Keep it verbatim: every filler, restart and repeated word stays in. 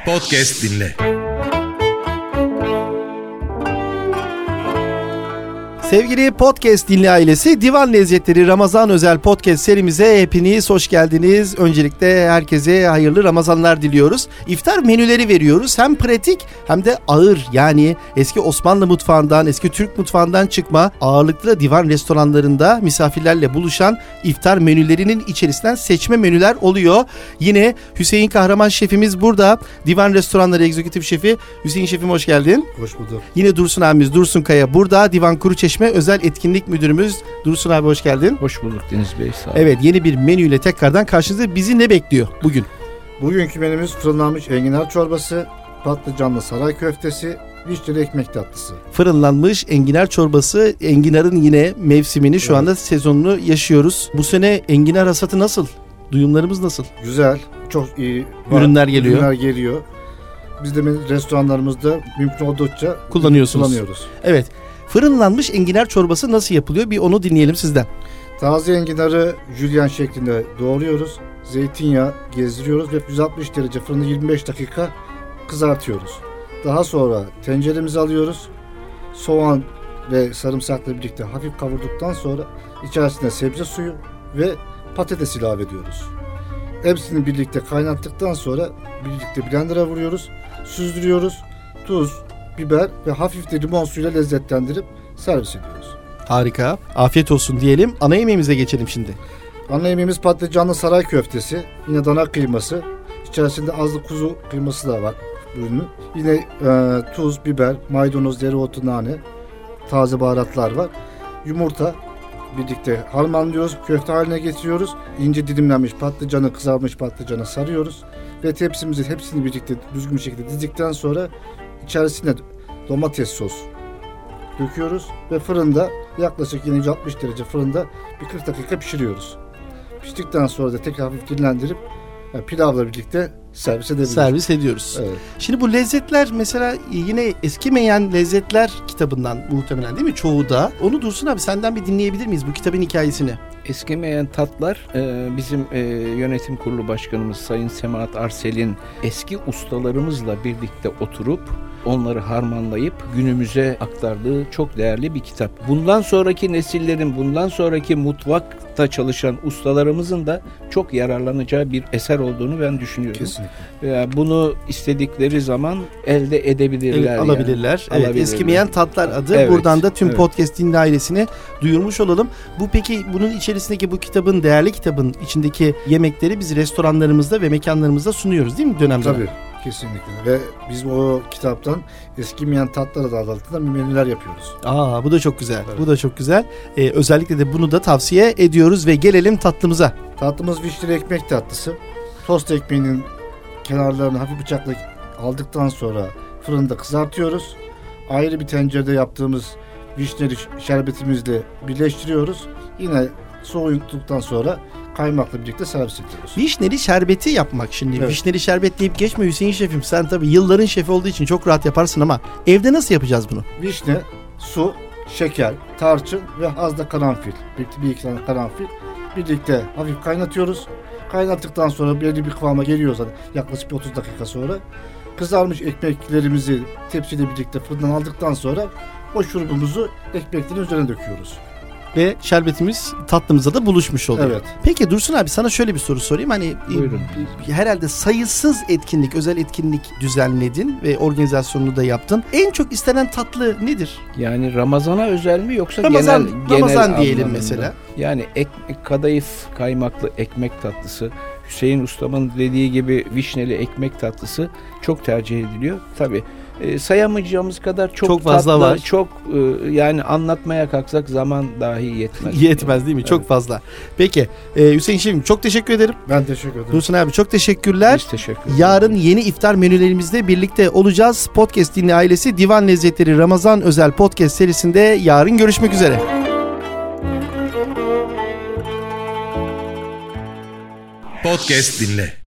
Podcast dinle. Sevgili Podcast Dinle ailesi, Divan Lezzetleri Ramazan özel podcast serimize hepiniz hoş geldiniz. Öncelikle herkese hayırlı Ramazanlar diliyoruz. İftar menüleri veriyoruz. Hem pratik hem de ağır, yani eski Osmanlı mutfağından, eski Türk mutfağından çıkma ağırlıklı divan restoranlarında misafirlerle buluşan iftar menülerinin içerisinden seçme menüler oluyor. Yine Hüseyin Kahraman şefimiz burada. Divan Restoranları Egzekutif Şefi. Hüseyin şefim hoş geldin. Hoş bulduk. Yine Dursun abimiz Dursun Kaya burada. Divan Kuruçeşme Özel Etkinlik Müdürümüz Dursun abi hoş geldin. Hoş bulduk Deniz Bey, sağ olun. Evet, yeni bir menüyle tekrardan karşınızda. Bizi ne bekliyor bugün? Bugünkü menümüz fırınlanmış enginar çorbası, patlıcanlı saray köftesi, vişneli ekmek tatlısı. Fırınlanmış enginar çorbası. Enginarın yine mevsimini şu Evet. anda sezonunu yaşıyoruz. Bu sene enginar hasatı nasıl? Duyumlarımız nasıl? Güzel, çok iyi. var. Ürünler geliyor. Ürünler geliyor. Biz de restoranlarımızda mümkün oldukça Kullanıyorsunuz. kullanıyoruz. Evet. Fırınlanmış enginar çorbası nasıl yapılıyor? Bir onu dinleyelim sizden. Taze enginarı jülyen şeklinde doğruyoruz. Zeytinyağı gezdiriyoruz ve yüz altmış derece fırında yirmi beş dakika kızartıyoruz. Daha sonra tenceremizi alıyoruz. Soğan ve sarımsakla birlikte hafif kavurduktan sonra içerisine sebze suyu ve patates ilave ediyoruz. Hepsini birlikte kaynattıktan sonra birlikte blender'a vuruyoruz. Süzdürüyoruz. Tuz, biber ve hafif de limon suyuyla lezzetlendirip servis ediyoruz. Harika. Afiyet olsun diyelim. Ana yemeğimize geçelim şimdi. Ana yemeğimiz patlıcanlı saray köftesi. Yine dana kıyması. İçerisinde azlı kuzu kıyması da var ürünün. Yine e, tuz, biber, maydanoz, dereotu, nane, taze baharatlar var. Yumurta birlikte harmanlıyoruz. Köfte haline getiriyoruz. İnce dilimlenmiş patlıcanı, kızarmış patlıcanı sarıyoruz. Ve tepsimizi hepsini birlikte düzgün bir şekilde dizdikten sonra içerisine domates sos döküyoruz ve fırında yaklaşık yine yüz altmış derece fırında bir kırk dakika pişiriyoruz. Piştikten sonra da tekrar hafif dinlendirip yani pilavla birlikte servis edebiliriz. Servis ediyoruz. Evet. Şimdi bu lezzetler mesela yine Eskimeyen Lezzetler kitabından muhtemelen, değil mi? Çoğu da. Onu Dursun abi senden bir dinleyebilir miyiz bu kitabın hikayesini? Eskimeyen tatlar e, bizim e, yönetim kurulu başkanımız Sayın Semahat Arsel'in eski ustalarımızla birlikte oturup onları harmanlayıp günümüze aktardığı çok değerli bir kitap. Bundan sonraki nesillerin, bundan sonraki mutfakta çalışan ustalarımızın da çok yararlanacağı bir eser olduğunu ben düşünüyorum. Kesinlikle. Veya bunu istedikleri zaman elde edebilirler. Evet, alabilirler. Yani. Evet, Alabilirler. Eskimeyen Tatlar adı. Evet, Buradan da tüm evet. podcast dinle ailesine duyurmuş olalım. Bu peki bunun içerisindeki bu kitabın, değerli kitabın içindeki yemekleri biz restoranlarımızda ve mekanlarımızda sunuyoruz, değil mi dönem dönem? Tabii. Kesinlikle. Ve biz o kitaptan Eskimeyen Tatlar adı altında menüler yapıyoruz. Aa, bu da çok güzel. Evet. Bu da çok güzel. Ee, özellikle de bunu da tavsiye ediyoruz ve gelelim tatlımıza. Tatlımız vişneli ekmek tatlısı. Tost ekmeğinin kenarlarını hafif bıçakla aldıktan sonra fırında kızartıyoruz. Ayrı bir tencerede yaptığımız vişneli şerbetimizle birleştiriyoruz. Yine soğuduktan sonra kaymakla birlikte servis ediyoruz. Vişneli şerbeti yapmak şimdi. Evet. Vişneli şerbet deyip geçme Hüseyin şefim. Sen tabii yılların şefi olduğu için çok rahat yaparsın ama evde nasıl yapacağız bunu? Vişne, su, şeker, tarçın ve az da karanfil. Bir, bir iki tane karanfil. Birlikte hafif kaynatıyoruz. Kaynattıktan sonra belli bir kıvama geliyor zaten. Yaklaşık bir otuz dakika sonra. Kızarmış ekmeklerimizi tepsiyle birlikte fırından aldıktan sonra o şurubumuzu ekmeklerin üzerine döküyoruz. Ve şerbetimiz tatlımıza da buluşmuş oluyor. Evet. Peki Dursun abi sana şöyle bir soru sorayım. Hani Buyurun. e, herhalde sayısız etkinlik, özel etkinlik düzenledin ve organizasyonunu da yaptın. En çok istenen tatlı nedir? Yani Ramazan'a özel mi yoksa Ramazan, genel genel Ramazan diyelim anlamında? mesela. Yani ekmek, kadayıf kaymaklı ekmek tatlısı, Hüseyin ustamın dediği gibi vişneli ekmek tatlısı çok tercih ediliyor. Tabii e, sayamayacağımız kadar çok, Çok fazla tatlı, var. çok e, yani anlatmaya kalksak zaman dahi yetmez. Yetmez değil mi? Çok Evet. fazla. Peki e, Hüseyin şefim çok teşekkür ederim. Ben teşekkür ederim. Dursun abi çok teşekkürler. Biz teşekkür ederiz. Yarın yeni iftar menülerimizde birlikte olacağız. Podcast Dinle ailesi Divan Lezzetleri Ramazan özel podcast serisinde yarın görüşmek üzere. Podcast dinle.